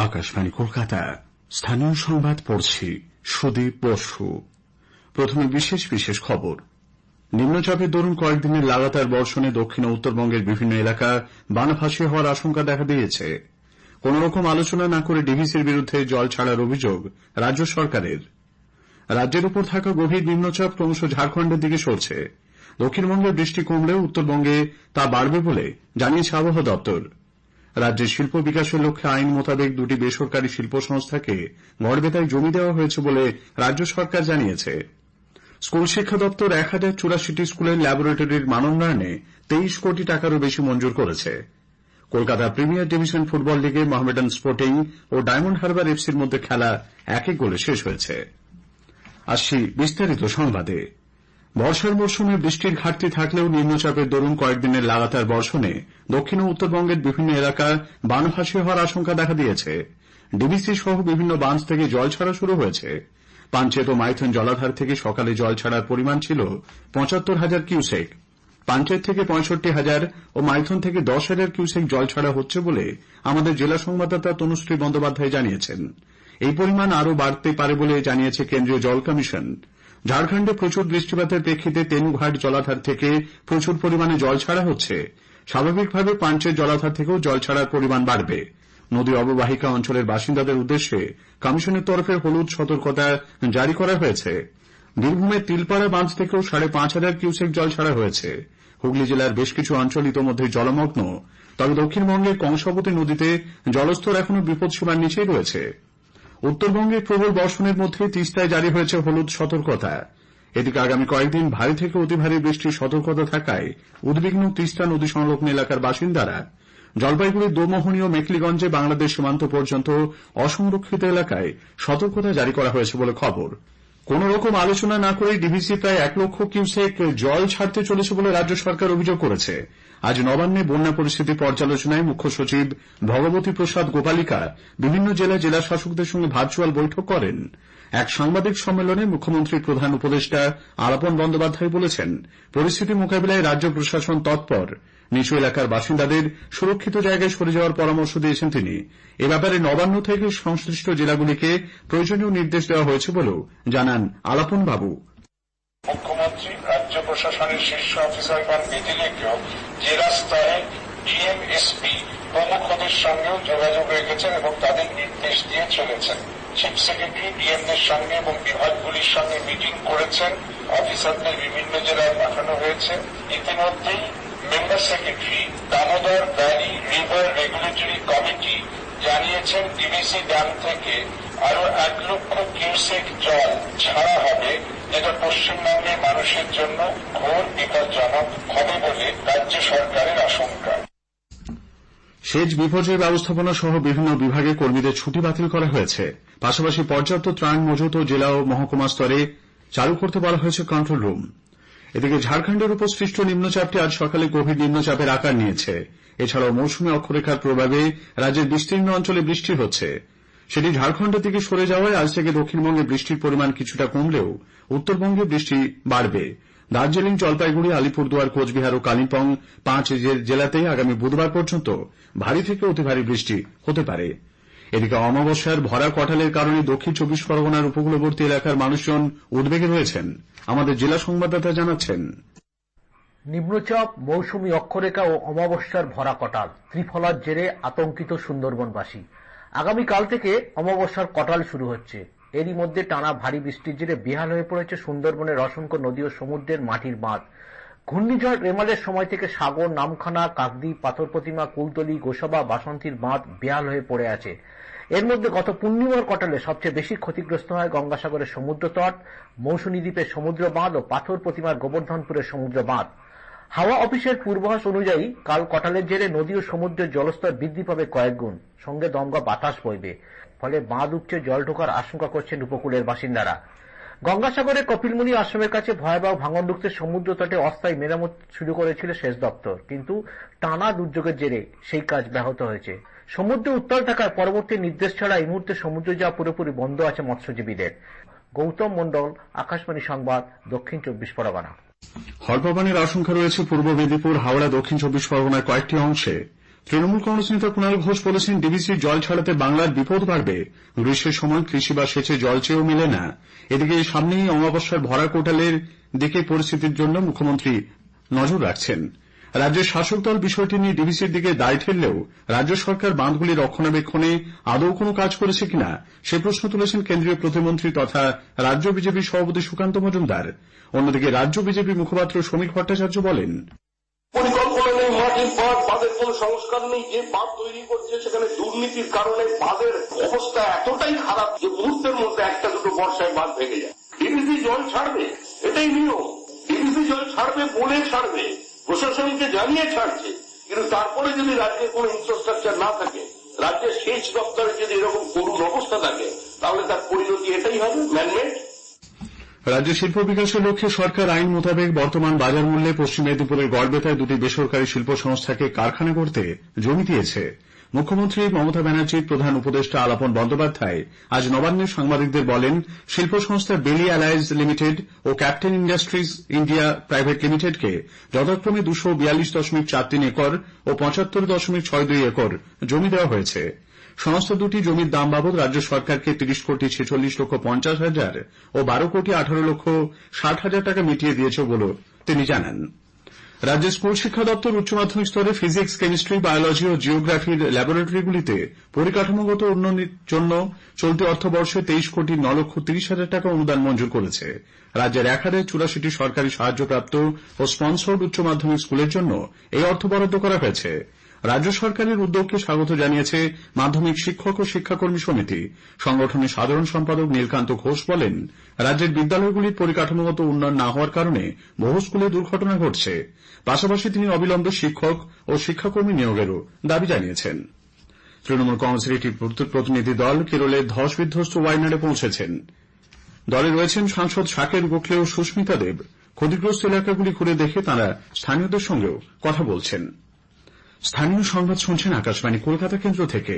আকাশবাণী কলকাতা। স্থানীয় সংবাদ পড়ছি সুদীপ বসু। প্রথমে বিশেষ বিশেষ খবর। নিম্নচাপের দরুন কয়েকদিনের লাগাতার বর্ষণে দক্ষিণ ও উত্তরবঙ্গের বিভিন্ন এলাকা বানভাসী হওয়ার আশঙ্কা দেখা দিয়েছে। কোন রকম আলোচনা না করে ডিভিসির বিরুদ্ধে জল ছাড়ার অভিযোগ রাজ্য সরকারের। রাজ্যের উপর থাকা গভীর নিম্নচাপ ক্রমশ ঝাড়খণ্ডের দিকে সরছে। দক্ষিণবঙ্গে বৃষ্টি কমলেও উত্তরবঙ্গে তা বাড়বে বলে জানিয়েছে আবহাওয়া দপ্তর। রাজ্যের শিল্প বিকাশের লক্ষ্যে আইন মোতাবেক দুটি বেসরকারি শিল্প সংস্থাকে গড়বেতায় জমি দেওয়া হয়েছে বলে রাজ্য সরকার জানিয়েছে। স্কুল শিক্ষা দপ্তর 1084টি স্কুলের ল্যাবরেটরির মানোন্নয়নে 23 কোটি টাকারও বেশি মঞ্জুর করেছে। কলকাতা প্রিমিয়ার ডিভিশন ফুটবল লিগে মোহামেডান স্পোর্টিং ও ডায়মন্ড হারবার এফসির মধ্যে খেলা 1 গোলে শেষ হয়েছে। আসছি বিস্তারিত সংবাদে। বর্ষার মরশুমে বৃষ্টির ঘাটতি থাকলেও নিম্নচাপের দরুন কয়েকদিনের লাগাতার বর্ষণে দক্ষিণ ও উত্তরবঙ্গের বিভিন্ন এলাকা বানভাসী হওয়ার আশঙ্কা দেখা দিয়েছে। ডিভিসি সহ বিভিন্ন বাঁধ থেকে জল ছাড়া শুরু হয়েছে। পাঞ্চেত ও মাইথন জলাধার থেকে সকালে জল ছাড়ার পরিমাণ ছিল 75,000 কিউসেক। পাঞ্চেত থেকে 65,000 ও মাইথন থেকে 10,000 কিউসেক জল ছাড়া হচ্ছে বলে আমাদের জেলা সংবাদদাতা তনুশ্রী বন্দ্যোপাধ্যায় জানিয়েছেন। এই পরিমাণ আরও বাড়তে পারে বলে জানিয়েছে কেন্দ্রীয় জল কমিশন। ঝাড়খণ্ডে প্রচুর বৃষ্টিপাতের প্রেক্ষিতে তেনুঘাট জলাধার থেকে প্রচুর পরিমাণে জল ছাড়া হচ্ছে। স্বাভাবিকভাবে পাঞ্চেত জলাধার থেকেও জল ছাড়ার পরিমাণ বাড়বে। নদী অববাহিকা অঞ্চলের বাসিন্দাদের উদ্দেশ্যে কমিশনের তরফে হলুদ সতর্কতা জারি করা হয়েছে। বীরভূমের তিলপাড়া বাঁধ থেকেও 5,500 কিউসেক জল ছাড়া হয়েছে। হুগলি জেলার বেশ কিছু অঞ্চল ইতোমধ্যে জলমগ্ন, তবে দক্ষিণবঙ্গের কংসাবতী নদীতে জলস্তর এখনো বিপদসীমার নিচেই রয়েছে। উত্তরবঙ্গে প্রবল বর্ষণের মধ্যে তিস্তায় জারি হয়েছে হলুদ সতর্কতা। এদিকে আগামী কয়েকদিন ভারী থেকে অতি ভারী বৃষ্টির সতর্কতা থাকায় উদ্বিগ্ন তিস্তা নদী সংলগ্ন এলাকার বাসিন্দারা। জলপাইগুড়ির দোমোহনী ও মেখলিগঞ্জে বাংলাদেশ সীমান্ত পর্যন্ত অসংরক্ষিত এলাকায় সতর্কতা জারি করা হয়েছে বলে খবর। কোন রকম আলোচনা না করে ডিভিসি প্রায় 1 লক্ষ কিউসেক জল ছাড়তে চলেছে বলে রাজ্য সরকার অভিযোগ করেছে। আজ নবান্নে বন্যা পরিস্থিতি পর্যালোচনায় মুখ্য সচিব ভগবতী প্রসাদ গোপালিকা বিভিন্ন জেলা শাসকদের সঙ্গে ভার্চুয়াল বৈঠক করেন। এক সাংবাদিক সম্মেলনে মুখ্যমন্ত্রীর প্রধান উপদেষ্টা আলাপন বন্দ্যোপাধ্যায় বলেছেন, পরিস্থিতি মোকাবিলায় রাজ্য প্রশাসন তৎপর। নিচু এলাকার বাসিন্দাদের সুরক্ষিত জায়গায় সরে যাওয়ার পরামর্শ দিয়েছেন তিনি। এ ব্যাপারে নবান্ন থেকে সংশ্লিষ্ট জেলাগুলিকে প্রয়োজনীয় নির্দেশ দেওয়া হয়েছে বলেও জানান আলাপন বাবু। মুখ্যমন্ত্রী রাজ্য প্রশাসনের শীর্ষ অফিসারগণ ব্যতিরেকেও জেলা স্তরে ডিএম, এসপি প্রমুখদের সঙ্গেও যোগাযোগ রেখেছেন এবং তাদের নির্দেশ দিয়ে চলেছেন। চিফ সেক্রেটারি ডিএমদের সঙ্গে এবং বিভাগগুলির সঙ্গে মিটিং করেছেন। অফিসারদের বিভিন্ন জেলায় পাঠানো হয়েছে। ইতিমধ্যেই member secretary Damodar valley river regulatory committee জানিয়েছেন ডিভিসি ড্যাম থেকে আরো 1 লক্ষ কিউসেক জল ছাড়া হবে, যেটা পশ্চিমবঙ্গের মানুষের জন্য ঘোর বিপজ্জনক হবে বলে রাজ্য সরকারের আশঙ্কা। সেচ বিপর্যয় ব্যবস্থাপনা সহ বিভিন্ন বিভাগে কর্মীদের ছুটি বাতিল করা হয়েছে। পাশাপাশি পর্যাপ্ত ত্রাণ মজুত ও জেলা ও মহকুমা স্তরে চালু করতে বলা হয়েছে কন্ট্রোল রুম। এদিকে ঝাড়খণ্ডের উপর সৃষ্ট নিম্নচাপটি আজ সকালে গভীর নিম্নচাপের আকার নিয়েছে। এছাড়াও মৌসুমী অক্ষরেখার প্রভাবে রাজ্যের বিস্তীর্ণ অঞ্চলে বৃষ্টি হচ্ছে। সেটি ঝাড়খণ্ডের দিকে সরে যাওয়ায় আজ থেকে দক্ষিণবঙ্গে বৃষ্টির পরিমাণ কিছুটা কমলেও উত্তরবঙ্গে বৃষ্টি বাড়বে। দার্জিলিং, জলপাইগুড়ি, আলিপুরদুয়ার, কোচবিহার ও কালিম্পং 5 জেলাতেই আগামী বুধবার পর্যন্ত ভারী থেকে অতি ভারী বৃষ্টি হতে পারে। এদিকে অমাবস্যার ভরা কটালের কারণে দক্ষিণ 24 পরগনার উপকূলবর্তী এলাকার মানুষজন উদ্বেগে রয়েছেন। আমাদের জেলা সংবাদদাতা জানাচ্ছেন, নিম্নচাপ, মৌসুমী অক্ষরেখা ও অমাবস্যার ভরা কটাল ত্রিফলার জেরে আতঙ্কিত সুন্দরবনবাসী। আগামীকাল থেকে অমাবস্যার কটাল শুরু হচ্ছে। এরই মধ্যে টানা ভারী বৃষ্টির জেরে বেহাল হয়ে পড়েছে সুন্দরবনের অসংখ্য নদী ও সমুদ্রের মাটির বাঁধ। ঘূর্ণিঝড় রেমালের সময় থেকে সাগর, নামখানা, কাকদ্বীপ, পাথর প্রতিমা, কুলতলি, গোসাবা, বাসন্তীর বাঁধ বেহাল হয়ে পড়ে আছে। এর মধ্যে গত পূর্ণিমার কটালে সবচেয়ে বেশি ক্ষতিগ্রস্ত হয় গঙ্গাসাগরের সমুদ্র তট, মৌসুমী দ্বীপের সমুদ্র বাঁধ ও পাথর প্রতিমার গোবর্ধনপুরের সমুদ্র বাঁধ। হাওয়া অফিসের পূর্বাভাস অনুযায়ী কাল কটালের জেরে নদী ও সমুদ্রের জলস্তর বৃদ্ধি পাবে কয়েক গুণ, সঙ্গে দমকা বাতাস বইবে। ফলে বাঁধ উপচে জল ঢোকার আশঙ্কা করছেন উপকূলের বাসিন্দারা। গঙ্গাসাগরের কপিলমুনি আশ্রমের কাছে ভয়াবহ ভাঙন রুখতে সমুদ্র তটে অস্থায়ী মেরামত শুরু করেছিল সেচ দপ্তর, কিন্তু টানা দুর্যোগের জেরে সেই কাজ ব্যাহত হয়েছে। সমুদ্রে উত্তাল থাকার পরবর্তী নির্দেশ ছাড়া এই মুহূর্তে সমুদ্রে যাওয়া পুরোপুরি বন্ধ আছে মৎস্যজীবীদের। গৌতম মণ্ডল, আকাশবাণী সংবাদ, দক্ষিণ 24 পরগনা। হরপাবানের আশঙ্কা রয়েছে পূর্ব মেদিনীপুর, হাওড়া, দক্ষিণ 24 পরগনার কয়েকটি অংশে। তৃণমূল কংগ্রেস নেতা কুণাল ঘোষ বলেছেন, ডিভিসির জল ছাড়াতে বাংলার বিপদ বাড়বে। গ্রীষ্মের সময় কৃষি বা সেচে জল চেয়েও মেলে না। এদিকে সামনেই অমাবস্যার ভরা কোটালের দিকে পরিস্থিতির জন্য মুখ্যমন্ত্রী নজর রাখছেন। রাজ্যের শাসক দল বিষয়টি নিয়ে ডিভিসির দিকে দায় ঠেললেও রাজ্য সরকার বাঁধগুলি রক্ষণাবেক্ষণে আদৌ কোনো কাজ করেছে কিনা সে প্রশ্ন তুলেছেন কেন্দ্রীয় প্রতিমন্ত্রী তথা রাজ্য বিজেপি সভাপতি সুকান্ত মজুমদার। অন্যদিকে রাজ্য বিজেপি মুখপাত্র সমীর ভট্টাচার্য বলেন, পরিকল্পনা নেই, মাটির বাঁধ, বাঁধের কোন সংস্কার নেই। যে বাঁধ তৈরি করছে সেখানে দুর্নীতির কারণে বাঁধের অবস্থা এতটাই খারাপ যে মুহূর্তের মধ্যে একটা দুটো বর্ষায় বাঁধ ভেঙে যায়। ডিভিসি জল ছাড়বে, এটাই নিয়ম। ডিভিসি জল ছাড়বে বলে ছাড়বে, প্রশাসনকে জানিয়ে ছাড়ছে। কিন্তু তারপরে যদি রাজ্যের কোন ইনফ্রাস্ট্রাকচার না থাকে, রাজ্যের সেচ দপ্তরে যদি এরকম করুণ অবস্থা থাকে, তাহলে তার পরিণতি এটাই হবে, ম্যানমেড। রাজ্যে শিল্প বিকাশের লক্ষ্যে সরকার আইন মোতাবেক বর্তমান বাজার মূল্যে পশ্চিম মেদিনীপুরের গড়বেতায় দুটি বেসরকারি শিল্প সংস্থাকে কারখানা করতে জমি দিয়েছে। মুখ্যমন্ত্রী মমতা ব্যানার্জির প্রধান উপদেষ্টা আলাপন বন্দ্যোপাধ্যায় আজ নবান্নে সাংবাদিকদের বলেন, শিল্প সংস্থা বেলি অ্যালায়েন্স লিমিটেড ও ক্যাপ্টেন ইন্ডাস্ট্রিজ ইন্ডিয়া প্রাইভেট লিমিটেডকে যথাক্রমে 242.43 একর ও 75.62 একর জমি দেওয়া হয়েছে। সংস্থা দুটি জমির দাম বাবদ রাজ্য সরকারকে 30,46,50,000 ও 12,18,60,000 টাকা মিটিয়ে দিয়েছে বলে তিনি জানান। রাজ্যের স্কুল শিক্ষা দপ্তর উচ্চ মাধ্যমিক স্তরে ফিজিক্স, কেমিস্ট্রি, বায়োলজি ও জিওগ্রাফির ল্যাবরেটরিগুলিতে পরিকাঠামোগত উন্নয়নের জন্য চলতি অর্থবর্ষে 23,09,30,000 টাকা অনুদান মঞ্জুর করেছে। রাজ্যের 1,084টি সরকারি সাহায্যপ্রাপ্ত ও স্পন্সর্ড উচ্চ মাধ্যমিক স্কুলের জন্য এই অর্থ বরাদ্দ করা হয়েছে। রাজ্য সরকারের উদ্যোগকে স্বাগত জানিয়েছে মাধ্যমিক শিক্ষক ও শিক্ষাকর্মী সমিতি। সংগঠনের সাধারণ সম্পাদক নীলকান্ত ঘোষ বলেন, রাজ্যের বিদ্যালয়গুলির পরিকাঠামোগত উন্নয়ন না হওয়ার কারণে বহু স্কুলে দুর্ঘটনা ঘটছে। পাশাপাশি তিনি অবিলম্বে শিক্ষক ও শিক্ষাকর্মী নিয়োগেরও দাবি জানিয়েছেন। তৃণমূল কংগ্রেসের একটি প্রতিনিধি দল কেরলের ধস বিধ্বস্ত ওয়াইনাডে পৌঁছেছেন। দলে রয়েছেন সাংসদ শাকের গোখলে ও সুস্মিতা দেব। ক্ষতিগ্রস্ত এলাকাগুলি ঘুরে দেখে তাঁরা স্থানীয়দের সঙ্গেও কথা বলছেন। স্থানীয় সংবাদ শুনছেন আকাশবাণী কলকাতা কেন্দ্র থেকে।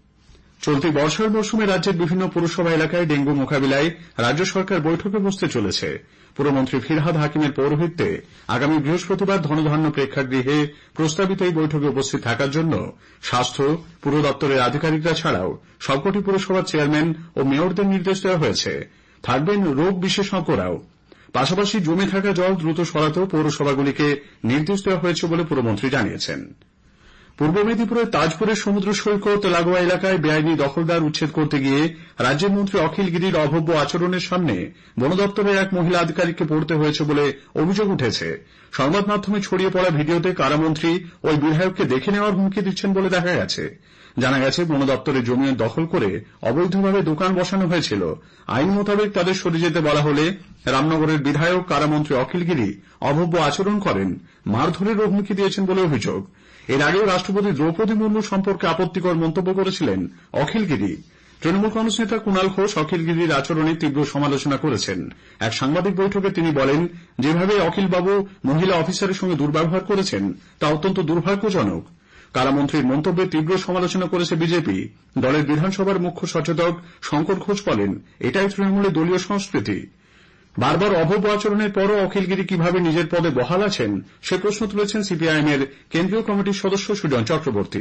চলতি বর্ষার মরশুমে রাজ্যের বিভিন্ন পুরসভা এলাকায় ডেঙ্গু মোকাবিলায় রাজ্য সরকার বৈঠকে বসতে চলেছে। পুরমন্ত্রী ফিরহাদ হাকিমের পৌরোহিত্যে আগামী বৃহস্পতিবার ধনধান্য প্রেক্ষাগৃহে প্রস্তাবিত এই বৈঠকে উপস্থিত থাকার জন্য স্বাস্থ্য, পুর দপ্তরের আধিকারিকরা ছাড়াও সবকটি পুরসভার চেয়ারম্যান ও মেয়রদের নির্দেশ দেওয়া হয়েছে। থাকবেন রোগ বিশেষজ্ঞরাও। পাশাপাশি জমে থাকা জল দ্রুত সরাতেও পৌরসভাগুলিকে নির্দেশ দেওয়া হয়েছে বলে পুরমন্ত্রী জানিয়েছেন। পূর্ব মেদিনীপুরের তাজপুরের সমুদ্র সৈকত লাগোয়া এলাকায় বেআইনি দখলদার উচ্ছেদ করতে গিয়ে রাজ্যের মন্ত্রী অখিল গিরির অভব্য আচরণের সামনে বন দপ্তরের এক মহিলা আধিকারিককে পড়তে হয়েছে বলে অভিযোগ উঠেছে। সংবাদ মাধ্যমে ছড়িয়ে পড়া ভিডিওতে কারামন্ত্রী ওই বিধায়ককে দেখে নেওয়ার হুমকি দিচ্ছেন বলে দেখা গেছে। জানা গেছে, বন দপ্তরের জমি দখল করে অবৈধভাবে দোকান বসানো হয়েছিল। আইন মোতাবেক তাদের সরে যেতে বলা হলে রামনগরের বিধায়ক কারামন্ত্রী অখিল গিরি অভব্য আচরণ করেন, মারধরেরও হুমকি দিয়েছেন বলে অভিযোগ। এর আগেও রাষ্ট্রপতি দ্রৌপদী মুর্মু সম্পর্কে আপত্তিকর মন্তব্য করেছিলেন অখিল গিরি। তৃণমূল কংগ্রেস নেতা কুণাল ঘোষ অখিল গিরির আচরণে তীব্র সমালোচনা করেছেন। এক সাংবাদিক বৈঠকে তিনি বলেন, যেভাবে অখিলবাবু মহিলা অফিসারের সঙ্গে দুর্ব্যবহার করেছেন তা অত্যন্ত দুর্ভাগ্যজনক। কারামন্ত্রীর মন্তব্যে তীব্র সমালোচনা করেছে বিজেপি। দলের বিধানসভার মুখ্য সচেতক শঙ্কর ঘোষ বলেন, এটাই তৃণমূলের দলীয় সংস্কৃতি। বারবার অভব্য আচরণের পরও অখিলগিরি কিভাবে নিজের পদে বহাল আছেন সে প্রশ্ন তুলেছেন সিপিআইএম এর কেন্দ্রীয় কমিটির সদস্য সুজন চক্রবর্তী।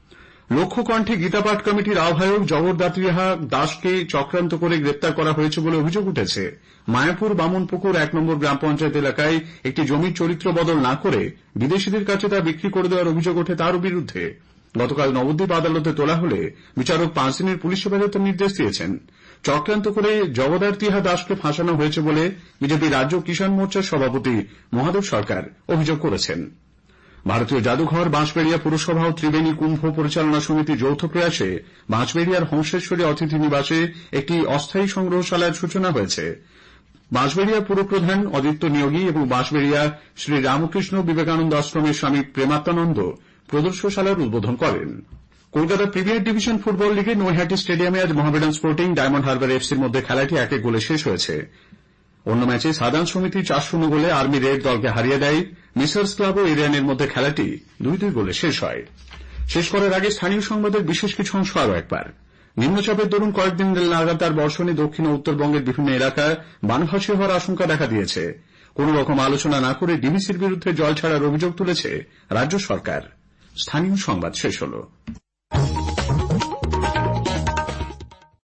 লক্ষ্য কণ্ঠে গীতাপাঠ কমিটির আহ্বায়ক জগদ্ধাত্রীহা দাসকে চক্রান্ত করে গ্রেপ্তার করা হয়েছে বলে অভিযোগ উঠেছে। মায়াপুর বামুনপুকুর 1 নম্বর গ্রাম পঞ্চায়েত এলাকায় একটি জমির চরিত্র বদল না করে বিদেশিদের কাছে তা বিক্রি করে দেওয়ার অভিযোগ ওঠে তার বিরুদ্ধে। গতকাল নবদ্বীপ আদালতে তোলা হলে বিচারক 5 দিনের পুলিশ হেফাজতের নির্দেশ দিয়েছেন। চক্রান্ত করে জগদ্ধাত্রীহা দাসকে ফাঁসানো হয়েছে বলে বিজেপি রাজ্য কিষাণ মোর্চার সভাপতি মহাদেব সরকার অভিযোগ করেছেন। ভারতীয় জাদুঘর, বাঁশবেড়িয়া পুরসভা ও ত্রিবেণী কুম্ভ পরিচালনা সমিতির যৌথ প্রয়াসে বাঁশবেড়িয়ার হংসেশ্বরী অতিথি নিবাসে একটি অস্থায়ী সংগ্রহশালার সূচনা হয়েছে। বাঁশবেড়িয়া পুরপ্রধান অদিত্য নিয়োগী এবং বাঁশবেড়িয়া শ্রী রামকৃষ্ণ বিবেকানন্দ আশ্রমের স্বামী প্রেমাত্মানন্দ প্রদর্শনশালার উদ্বোধন করেন। কলকাতা প্রিমিয়ার ডিভিশন ফুটবল লিগে নৈহাটি স্টেডিয়ামে আজ মোহামেডান স্পোর্টিং ডায়মন্ড হারবার এফসির মধ্যে খেলাটি 1-1 গোলে শেষ হয়েছে। অন্য ম্যাচে সাদান সমিতি 4-0 গোলে আর্মি রেড দলকে হারিয়ে দেয়। মিসার্স ক্লাব ও এরিয়ানের মধ্যে খেলাটি 2-2 গোলে শেষ হয়। শেষ করার আগে স্থানীয় সংবাদের বিশেষ কিছু অংশ আরও একবার। নিম্নচাপের দরুন কয়েকদিন লাগাতার বর্ষণে দক্ষিণ ও উত্তরবঙ্গের বিভিন্ন এলাকায় বানভাসী হওয়ার আশঙ্কা দেখা দিয়েছে। কোন রকম আলোচনা না করে ডিভিসির বিরুদ্ধে জল ছাড়ার অভিযোগ তুলেছে রাজ্য সরকার। স্থানীয় সংবাদ শেষ হল।